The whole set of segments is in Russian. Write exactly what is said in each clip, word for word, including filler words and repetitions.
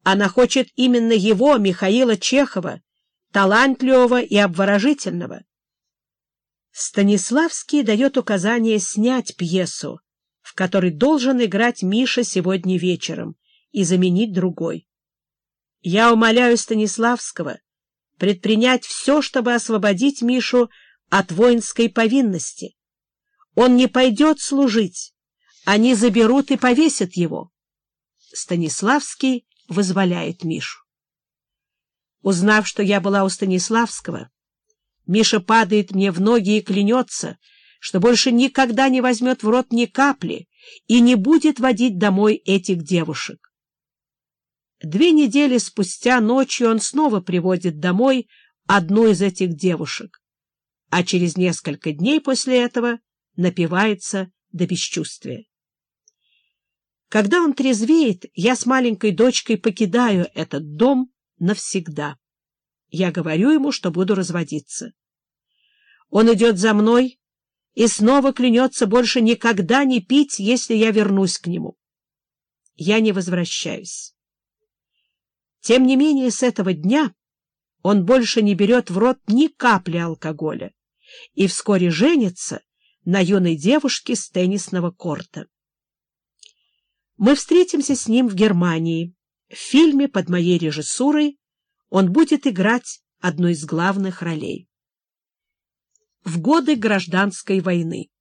Она хочет именно его, Михаила Чехова, талантливого и обворожительного. Станиславский дает указание снять пьесу, в которой должен играть Миша сегодня вечером, и заменить другой. Я умоляю Станиславского предпринять все, чтобы освободить Мишу от воинской повинности. Он не пойдет служить, они заберут и повесят его. Станиславский вызволяет Мишу. Узнав, что я была у Станиславского, Миша падает мне в ноги и клянется, что больше никогда не возьмет в рот ни капли и не будет водить домой этих девушек. Две недели спустя ночью он снова приводит домой одну из этих девушек, а через несколько дней после этого напивается до бесчувствия. Когда он трезвеет, я с маленькой дочкой покидаю этот дом навсегда. Я говорю ему, что буду разводиться. Он идет за мной и снова клянется больше никогда не пить, если я вернусь к нему. Я не возвращаюсь. Тем не менее, с этого дня он больше не берет в рот ни капли алкоголя и вскоре женится на юной девушке с теннисного корта. Мы встретимся с ним в Германии. В фильме под моей режиссурой он будет играть одну из главных ролей. В годы гражданской войны.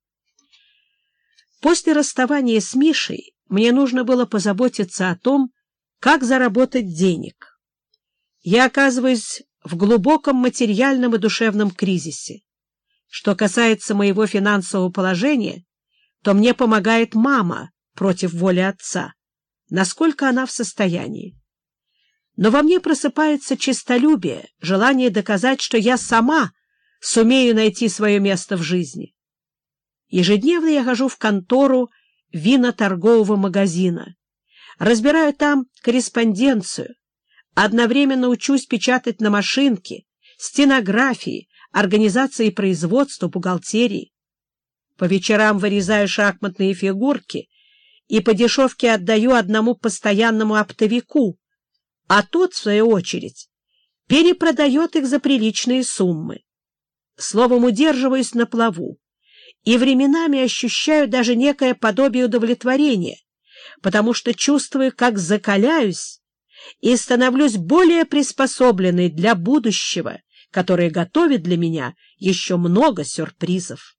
После расставания с Мишей мне нужно было позаботиться о том, как заработать денег. Я оказываюсь в глубоком материальном и душевном кризисе. Что касается моего финансового положения, то мне помогает мама против воли отца, насколько она в состоянии. Но во мне просыпается честолюбие, желание доказать, что я сама сумею найти свое место в жизни. Ежедневно я хожу в контору виноторгового магазина, разбираю там корреспонденцию, одновременно учусь печатать на машинке, стенографии, организации производства, бухгалтерии. По вечерам вырезаю шахматные фигурки и по дешевке отдаю одному постоянному оптовику, а тот, в свою очередь, перепродает их за приличные суммы. Словом, удерживаюсь на плаву и временами ощущаю даже некое подобие удовлетворения, потому что чувствую, как закаляюсь и становлюсь более приспособленной для будущего, которое готовит для меня еще много сюрпризов.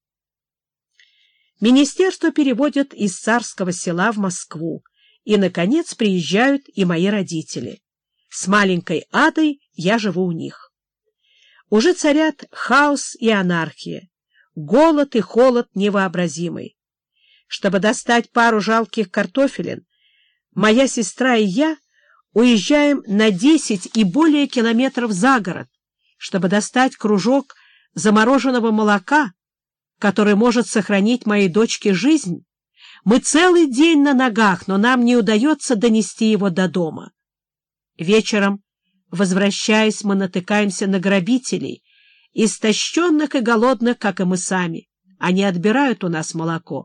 Министерство переводят из Царского Села в Москву, и, наконец, приезжают и мои родители. С маленькой Адой я живу у них. Уже царят хаос и анархия, голод и холод невообразимый. Чтобы достать пару жалких картофелин, моя сестра и я уезжаем на десять и более километров за город, чтобы достать кружок замороженного молока, который может сохранить моей дочке жизнь. Мы целый день на ногах, но нам не удается донести его до дома. Вечером, возвращаясь, мы натыкаемся на грабителей, истощенных и голодных, как и мы сами. Они отбирают у нас молоко.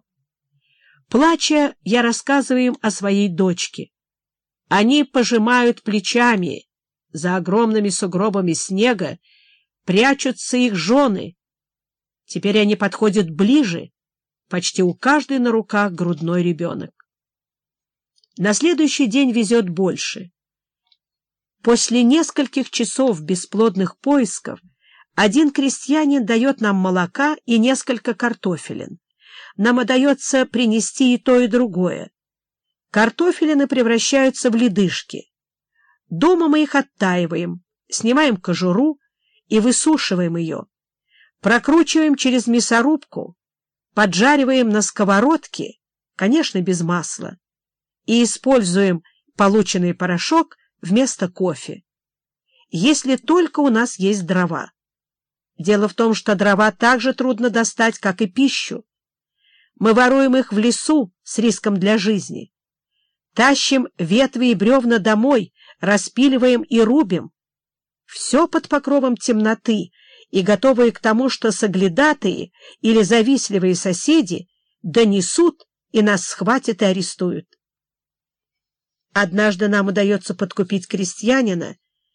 Плача, я рассказываю им о своей дочке. Они пожимают плечами. За огромными сугробами снега прячутся их жены. Теперь они подходят ближе. Почти у каждой на руках грудной ребенок. На следующий день везет больше. После нескольких часов бесплодных поисков один крестьянин дает нам молока и несколько картофелин. Нам удается принести и то, и другое. Картофелины превращаются в ледышки. Дома мы их оттаиваем, снимаем кожуру и высушиваем ее. Прокручиваем через мясорубку, поджариваем на сковородке, конечно, без масла, и используем полученный порошок вместо кофе. Если только у нас есть дрова. Дело в том, что дрова так же трудно достать, как и пищу. Мы воруем их в лесу с риском для жизни. Тащим ветви и бревна домой, распиливаем и рубим. Все под покровом темноты и готовые к тому, что соглядатые или завистливые соседи донесут и нас схватят и арестуют. Однажды нам удается подкупить крестьянина